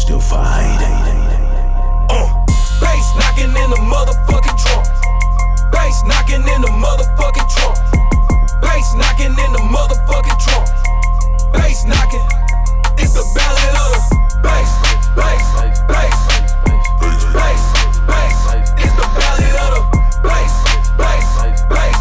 still fighting. Bass knocking in the motherfucking trunk. Bass knocking in the motherfucking trunk. Bass knocking in the motherfucking trunk. Bass knocking. It's the ballad of the bass, bass, bass, bass, bass. It's the ballad of the bass, bass, bass,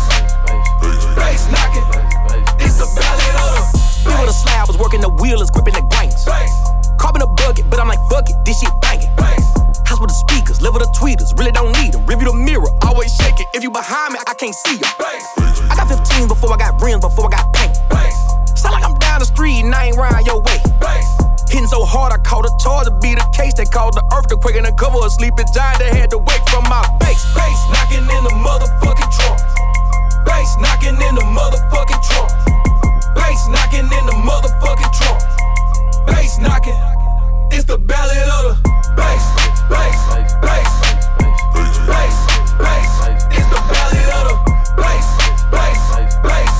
bass knocking. It's the ballad of the Been with a slab, was working the wheel, is gripping the grains. Carbon a bucket, but I'm like, fuck it, this shit banging. House with the speakers, live with the tweeters, really don't need them. Review the mirror, always shaking. If you behind me, I can't see you. I got 15 before I got rims, before I got paint. Sound like I'm down the street and I ain't round your way. Hitting so hard, I caught a charge to be the case. They called the earthquake and cover a sleeping giant. They had to wake from my base. bass knocking in the motherfucking trunk. Bass knocking in the motherfucking trunk. Bass knocking in the motherfucking trunk. Bass knocking. It's the ballad of the bass, bass, bass, bass, bass. It's the ballad of the bass, bass, bass,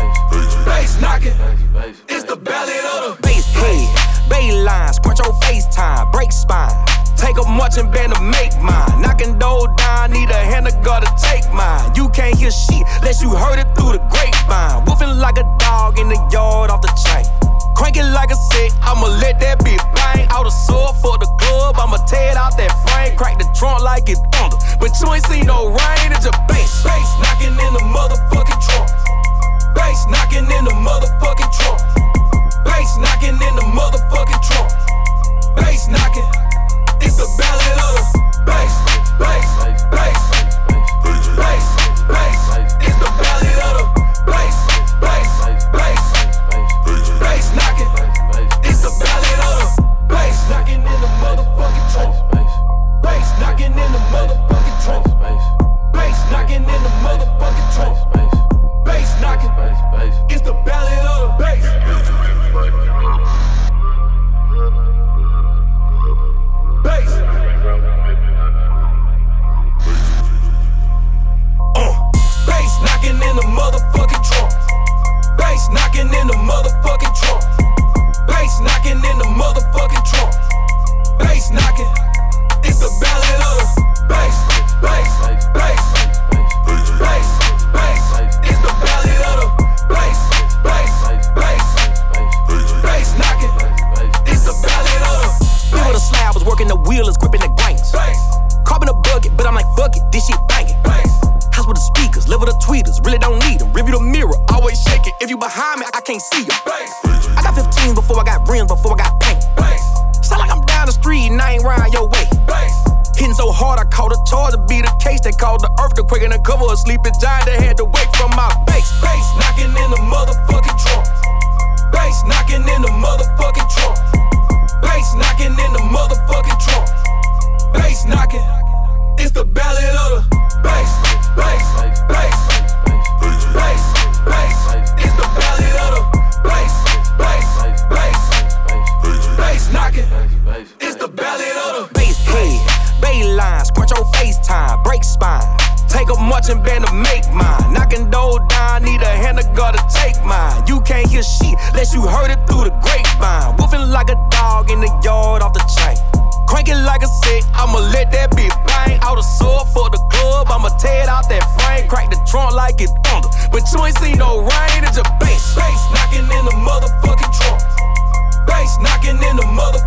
bass knocking. It's the ballad of the Bass head, bay lines, scratch your FaceTime, break spine. Take a marching band to make mine. Knocking doors down, need a hand to guard to take mine. You can't hear shit unless you heard it through the grapevine. Woofing like a dog in the yard off the chain. Cranking like a sick, I'ma let that bitch bang. Out a sword for the club, I'ma tear it out that frame. Crack the trunk like it's thunder, but you ain't seen no rain, it's just bass. bass knocking in the motherfucking trunk. Bass knocking in the motherfucking trunk. Bass knocking in the motherfucking trunk. Bass knocking. It's the ballad of the bass, bass, bass, bass, bass. It's the ballad of the bass, bass, bass, bass knocking. It's the ballad of the bass knocking in the motherfucking trunk. Bass knocking in the motherfucking trunk. Bass knocking in the motherfucking trunk. Bass knocking. It's the ballad of the bass. Bass. Bass knocking in the motherfucking trunk. Bass knocking in the motherfucking trunk. Bass knocking in the motherfucking trunk. Bass knocking. It's the ballad of the bass, bass, bass, bass, bass. It's the ballad of the bass, bass, bass, bass knocking. It's the ballad of the Been with a slab, was working the wheel, is gripping the grains. Carbon a bucket, but I'm like, fuck it, this shit banging. House with the speakers, live with the tweeters, really don't need them. Review the mirror, always shaking. If you behind me, I can't see you. I got 15 before I got rims, before I got paint. Sound like I'm down the street and I ain't round your way. Hitting so hard, I caught a charge to be the case. They called the earthquake and cover a sleeping giant. They had to wake from my base. bass knocking in the motherfucking trunk. Bass knocking in the motherfucking trunk. Bass knocking in the motherfucking trunk. Bass knocking. It's the ballad of the bass, bass, bass, bass, bass. It's the ballad of the bass, bass, bass, bass knocking. It's the ballad of the Bass head, bay lines, scratch your FaceTime, break spine. Take a marching band to make mine. Knocking doors down, need a hand to guard to take mine. You can't hear shit unless you heard it through the grapevine. Woofing like a dog in the yard off the chain. Cranking like a sick, I'ma let that bitch bang. Out a sword for the club, I'ma tear it out that frame. Crack the trunk like it's thunder, but you ain't seen no rain, it's just bass. bass knocking in the motherfucking trunk. Bass knocking in the motherfucking